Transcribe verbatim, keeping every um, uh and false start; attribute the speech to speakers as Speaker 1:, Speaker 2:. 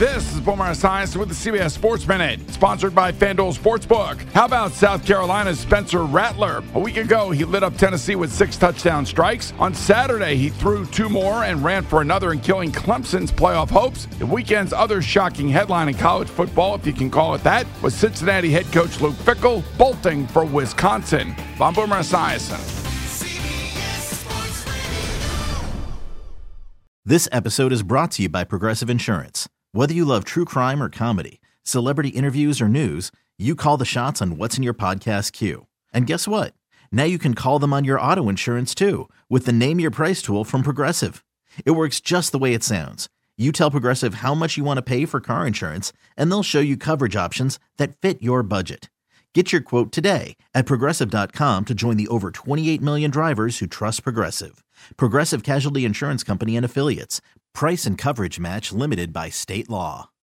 Speaker 1: This is Boomer Science with the C B S Sports Minute, sponsored by FanDuel Sportsbook. How about South Carolina's Spencer Rattler? A week ago, he lit up Tennessee with six touchdown strikes. On Saturday, he threw two more and ran for another in killing Clemson's playoff hopes. The weekend's other shocking headline in college football, if you can call it that, was Cincinnati head coach Luke Fickell bolting for Wisconsin. I'm Boomer Esiason.
Speaker 2: This episode is brought to you by Progressive Insurance. Whether you love true crime or comedy, celebrity interviews or news, you call the shots on what's in your podcast queue. And guess what? Now you can call them on your auto insurance too with the Name Your Price tool from Progressive. It works just the way it sounds. You tell Progressive how much you want to pay for car insurance, and they'll show you coverage options that fit your budget. Get your quote today at Progressive dot com to join the over twenty-eight million drivers who trust Progressive. Progressive Casualty Insurance Company and Affiliates. Price and coverage match limited by state law.